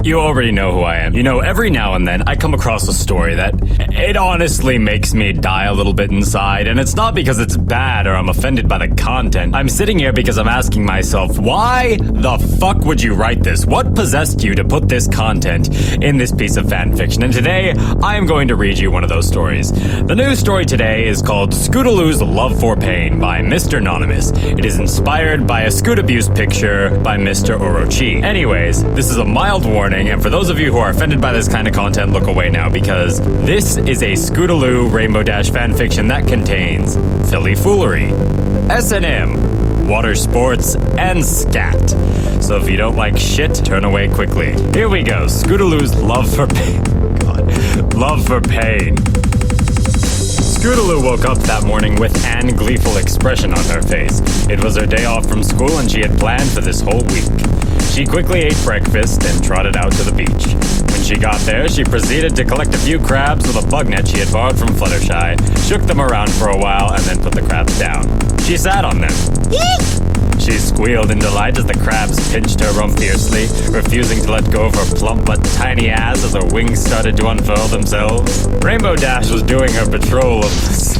You already know who I am. You know, every now and then I come across a story that it honestly makes me die a little bit inside, and it's not because it's bad or I'm offended by the content. I'm sitting here because I'm asking myself, why the fuck would you write this? What possessed you to put this content in this piece of fan fiction? And today, I am going to read you one of those stories. The news story today is called Scootaloo's Love for Pain by Mr. Anonymous. It is inspired by a Scoot abuse picture by Mr. Orochi. Anyways, this is a mild warning, and for those of you who are offended by this kind of content, look away now, because this is a Scootaloo Rainbow Dash fanfiction that contains Philly foolery, S&M, water sports, and scat. So if you don't like shit, turn away quickly. Here we go, Scootaloo's Love for Pain. God. Love for Pain. Scootaloo woke up that morning with an gleeful expression on her face. It was her day off from school and she had planned for this whole week. She quickly ate breakfast and trotted out to the beach. When she got there, she proceeded to collect a few crabs with a bug net she had borrowed from Fluttershy, shook them around for a while, and then put the crabs down. She sat on them. She squealed in delight as the crabs pinched her rump fiercely, refusing to let go of her plump but tiny ass as her wings started to unfurl themselves. Rainbow Dash was doing her patrol of...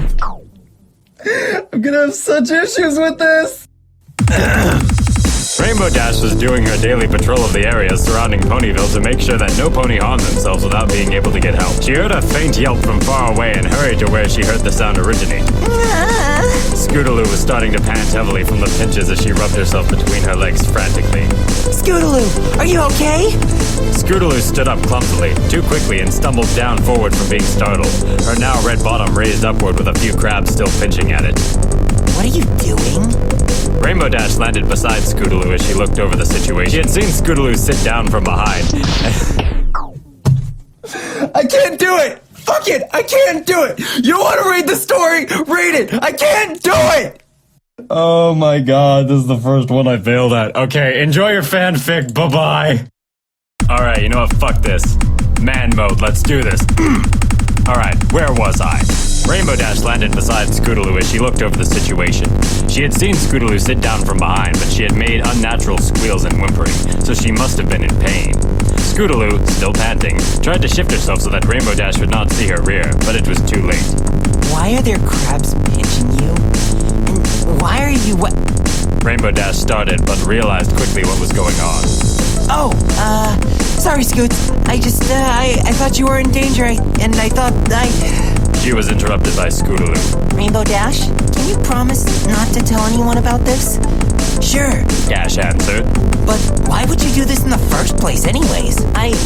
I'm gonna have such issues with this! Rainbow Dash was doing her daily patrol of the area surrounding Ponyville to make sure that no pony harmed themselves without being able to get help. She heard a faint yelp from far away and hurried to where she heard the sound originate. Scootaloo was starting to pant heavily from the pinches as she rubbed herself between her legs frantically. Scootaloo, are you okay? Scootaloo stood up clumsily, too quickly, and stumbled down forward from being startled. Her now red bottom raised upward with a few crabs still pinching at it. What are you doing? Rainbow Dash landed beside Scootaloo as she looked over the situation. She had seen Scootaloo sit down from behind. I can't do it! Fuck it! I can't do it! You want to read the story? Read it! I can't do it! Oh my god, this is the first one I failed at. Okay, enjoy your fanfic, bye-bye! Alright, you know what, fuck this. Man mode, let's do this. Alright, where was I? Rainbow Dash landed beside Scootaloo as she looked over the situation. She had seen Scootaloo sit down from behind, but she had made unnatural squeals and whimpering, so she must have been in pain. Scootaloo, still panting, tried to shift herself so that Rainbow Dash would not see her rear, but it was too late. Why are there crabs pinching you? And why are you Rainbow Dash started, but realized quickly what was going on. Sorry, Scoots. I thought you were in danger, and I thought She was interrupted by Scootaloo. Rainbow Dash, can you promise not to tell anyone about this? Sure. Dash answered. But why would you do this in the first place anyways?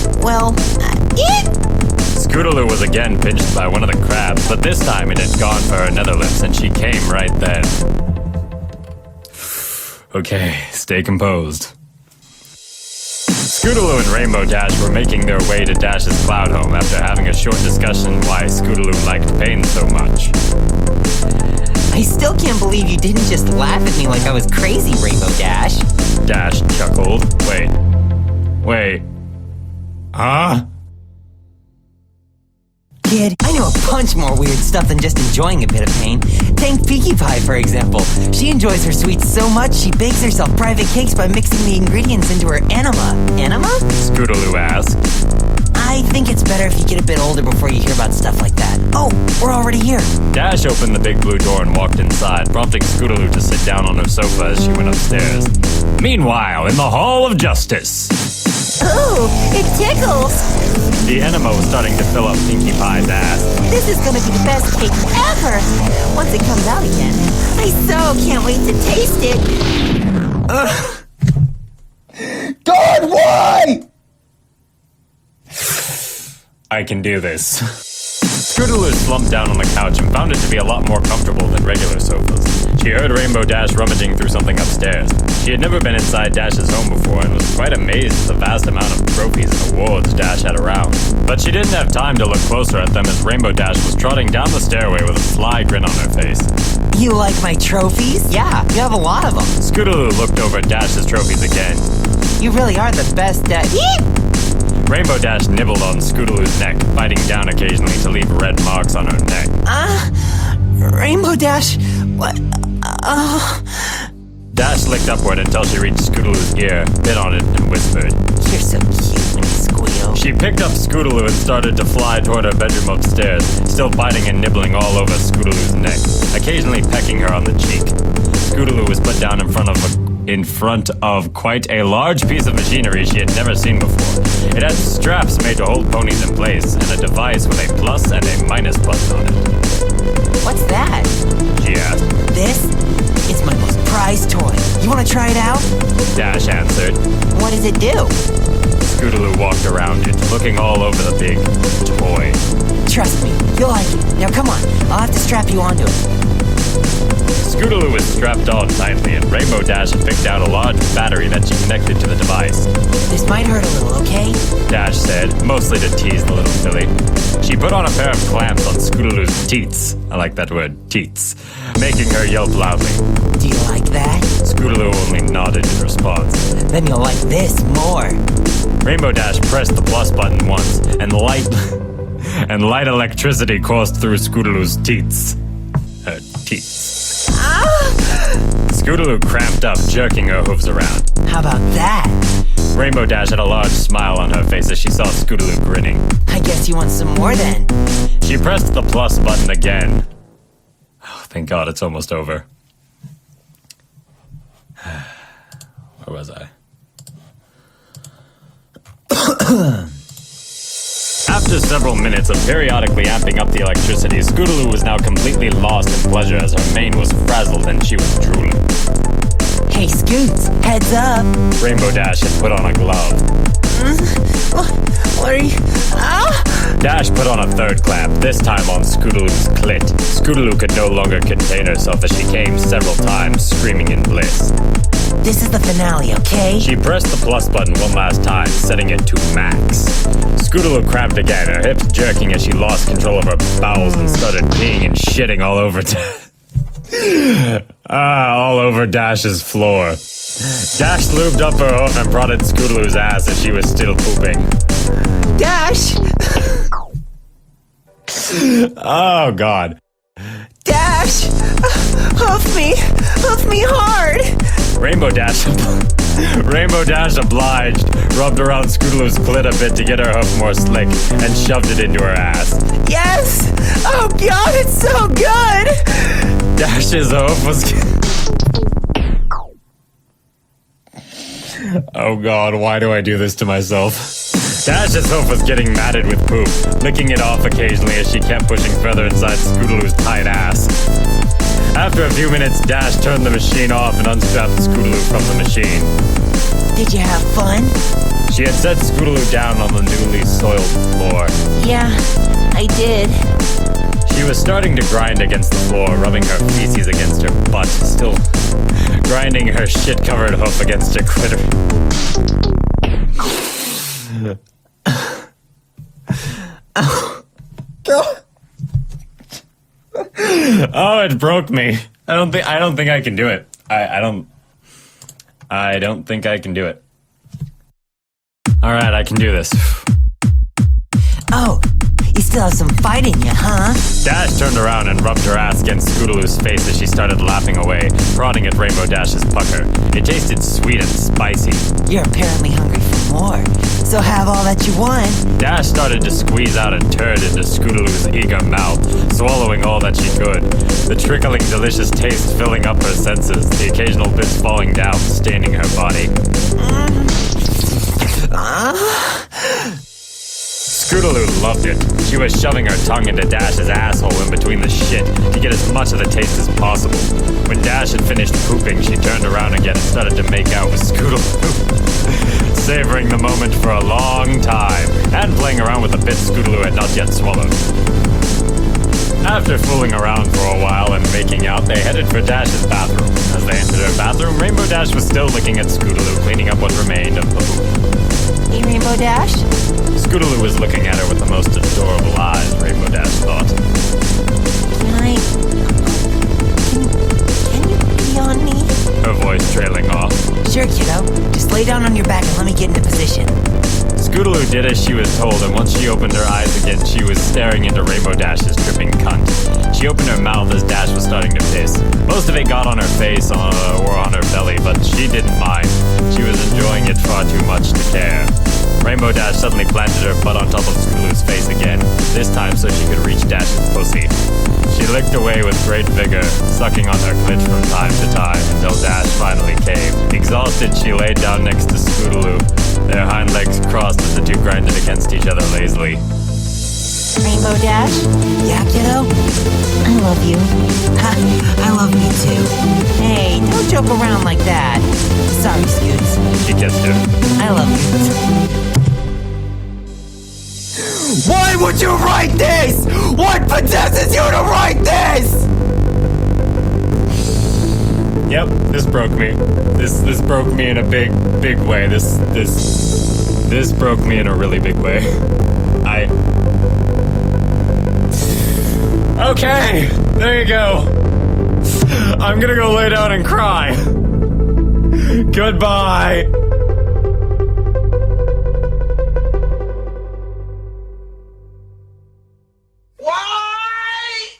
Scootaloo was again pinched by one of the crabs, but this time it had gone for her nether lips and she came right then. Okay, stay composed. Scootaloo and Rainbow Dash were making their way to Dash's cloud home after having a short discussion why Scootaloo liked pain so much. I still can't believe you didn't just laugh at me like I was crazy, Rainbow Dash. Dash chuckled. Wait. Huh? Kid, I know a bunch more weird stuff than just enjoying a bit of pain. Take Pinkie Pie, for example. She enjoys her sweets so much, she bakes herself private cakes by mixing the ingredients into her enema. Enema? Scootaloo asked. I think it's better if you get a bit older before you hear about stuff like that. Oh, we're already here. Dash opened the big blue door and walked inside, prompting Scootaloo to sit down on her sofa as she went upstairs. Meanwhile, in the Hall of Justice. Ooh, it tickles! The enema was starting to fill up Pinkie Pie's ass. This is gonna be the best cake ever! Once it comes out again. I so can't wait to taste it! God, why? I can do this. Scootaloo slumped down on the couch and found it to be a lot more comfortable than regular sofas. She heard Rainbow Dash rummaging through something upstairs. She had never been inside Dash's home before and was quite amazed at the vast amount of trophies and awards Dash had around. But she didn't have time to look closer at them as Rainbow Dash was trotting down the stairway with a sly grin on her face. You like my trophies? Yeah, you have a lot of them. Scootaloo looked over at Dash's trophies again. You really are the best at... Rainbow Dash nibbled on Scootaloo's neck, biting down occasionally to leave red marks on her neck. Rainbow Dash, what? Dash licked upward until she reached Scootaloo's ear, bit on it, and whispered, You're so cute. She picked up Scootaloo and started to fly toward her bedroom upstairs, still biting and nibbling all over Scootaloo's neck, occasionally pecking her on the cheek. Scootaloo was put down in front of quite a large piece of machinery she had never seen before. It had straps made to hold ponies in place, and a device with a plus and a minus button on it. What's that? She asked. This? It's my most prized toy. You want to try it out? Dash answered. What does it do? Scootaloo walked around it, looking all over the big toy. Trust me, you'll like it. Now come on, I'll have to strap you onto it. Scootaloo was strapped on tightly, and Rainbow Dash had picked out a large battery that she connected to the device. This might hurt a little, okay? Dash said, mostly to tease the little filly. She put on a pair of clamps on Scootaloo's teats. I like that word, teats, making her yelp loudly. Do you like that? Scootaloo only nodded in response. Then you'll like this more. Rainbow Dash pressed the plus button once, and light electricity coursed through Scootaloo's teats. Her teats. Scootaloo cramped up, jerking her hooves around. How about that? Rainbow Dash had a large smile on her face as she saw Scootaloo grinning. I guess you want some more then. She pressed the plus button again. Oh, thank God it's almost over. Where was I? After several minutes of periodically amping up the electricity, Scootaloo was now completely lost in pleasure as her mane was frazzled and she was drooling. Hey, Scoots, heads up. Rainbow Dash had put on a glove. What are you... Ah! Dash put on a third clamp, this time on Scootaloo's clit. Scootaloo could no longer contain herself as she came several times, screaming in bliss. This is the finale, okay? She pressed the plus button one last time, setting it to max. Scootaloo cramped again, her hips jerking as she lost control of her bowels and started peeing and shitting all over all over Dash's floor. Dash lubed up her hoof and prodded Scootaloo's ass as she was still pooping. Dash! Oh, God. Dash! Hoof me hard! Rainbow Dash obliged, rubbed around Scootaloo's clit a bit to get her hoof more slick, and shoved it into her ass. Yes! Oh God, it's so good! Dash's hoof was... Oh God, why do I do this to myself? Dash's hoof was getting matted with poop, licking it off occasionally as she kept pushing further inside Scootaloo's tight ass. After a few minutes, Dash turned the machine off and unstrapped Scootaloo from the machine. Did you have fun? She had set Scootaloo down on the newly soiled floor. Yeah, I did. She was starting to grind against the floor, rubbing her feces against her butt, still grinding her shit-covered hoof against her clitoris. Oh, it broke me. I don't think I can do it. I don't think I can do it. All right, I can do this. Oh, you still have some fight in you, huh? Dash turned around and rubbed her ass against Scootaloo's face as she started laughing away, prodding at Rainbow Dash's pucker. It tasted sweet and spicy. You're apparently hungry for more, so have all that you want. Dash started to squeeze out a turd into Scootaloo's eager mouth, swallowing all that she could. The trickling delicious taste filling up her senses, the occasional bits falling down, staining her body. Scootaloo loved it. She was shoving her tongue into Dash's asshole in between the shit to get as much of the taste as possible. When Dash had finished pooping, she turned around again and started to make out with Scootaloo, savoring the moment for a long time, and playing around with the bits Scootaloo had not yet swallowed. After fooling around for a while and making out, they headed for Dash's bathroom. As they entered her bathroom, Rainbow Dash was still looking at Scootaloo, cleaning up what remained of the poop. Hey, Rainbow Dash? Scootaloo was looking at her with the most adorable eyes, Rainbow Dash thought. Can you pee on me? Her voice trailing off. Sure, kiddo. Just lay down on your back and let me get into position. Scootaloo did as she was told, and once she opened her eyes again, she was staring into Rainbow Dash's dripping cunt. She opened her mouth as Dash was starting to piss. Most of it got on her face or on her belly, but she didn't mind. She was enjoying it far too much to care. Rainbow Dash suddenly planted her butt on top of Scootaloo's face again, this time so she could reach Dash's pussy. She licked away with great vigor, sucking on her clit from time to time until Dash finally caved. Exhausted, she laid down next to Scootaloo, their hind legs crossed as the two grinded against each other lazily. Rainbow Dash, Yeah, kiddo? I love you. Ha, I love me too. Hey, don't joke around like that. Sorry, Scoots. She kissed her. I love you. Why would you write this? What possesses you to write this? Yep, this broke me. This broke me in a big way. This broke me in a really big way. Okay, there you go. I'm gonna go lay down and cry. Goodbye.